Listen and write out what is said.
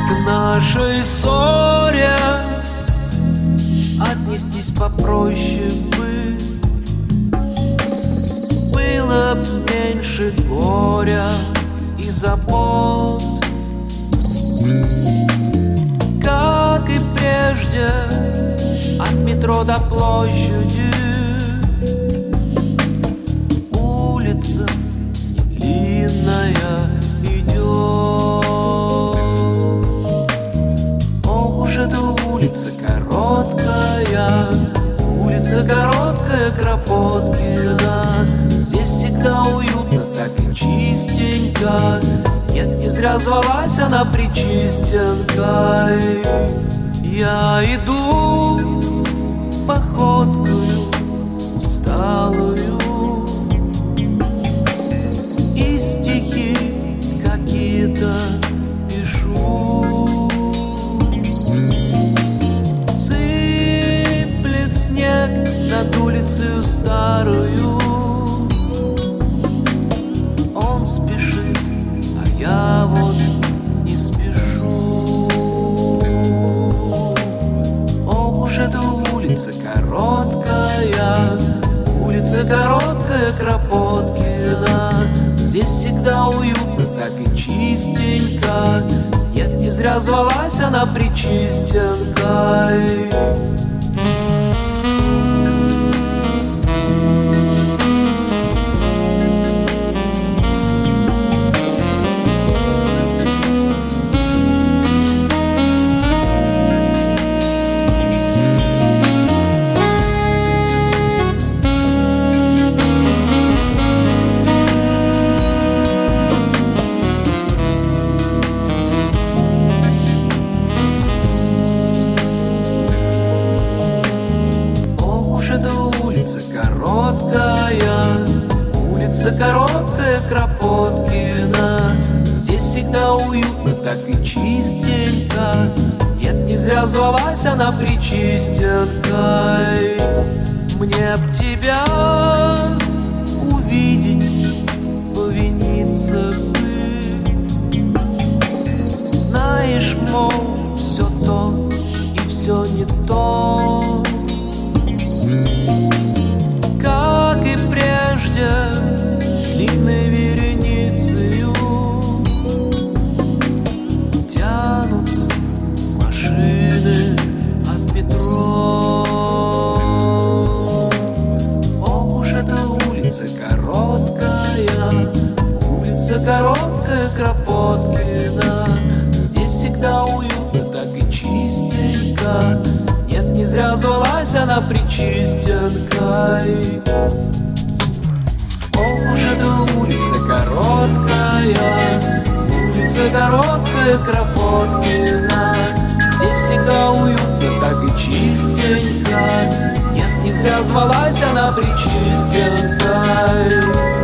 К нашей ссоре отнестись попроще бы, было б меньше горя и забот. Как и прежде, от метро до площади улица длинная идет. Ох уж эта улица короткая, улица короткая Кропоткина. Здесь всегда уютно, так и чистенько. Нет, не зря звалась она Причистенкой. Я иду походкою усталую, и стихи какие-то пишу. Сыплет снег над улицей старую. Он спешит, а я вот не спешу. Ох уж эта улица короткая, улица короткая Кропоткина. Здесь всегда уютно, так и чистенько. Нет, не зря звалась она Причистенкой. Улица короткая, улица короткая Кропоткина. Здесь всегда уютно, так и чистенько. Нет, не зря звалась она Причистенкой. Мне б тебя увидеть, повиниться бы. Знаешь, мол, все то и все не то. Как и прежде, длинной вереницею тянутся машины от метро. Ох уж эта улица короткая, улица короткая Кропоткина. Здесь всегда уютно, так и чистенько. Нет, не зря звалась она Причистенкой. Ох уж эта улица короткая, улица короткая Кропоткина. Здесь всегда уютно, так и чистенько. Нет, не зря звалась она Причистенкой.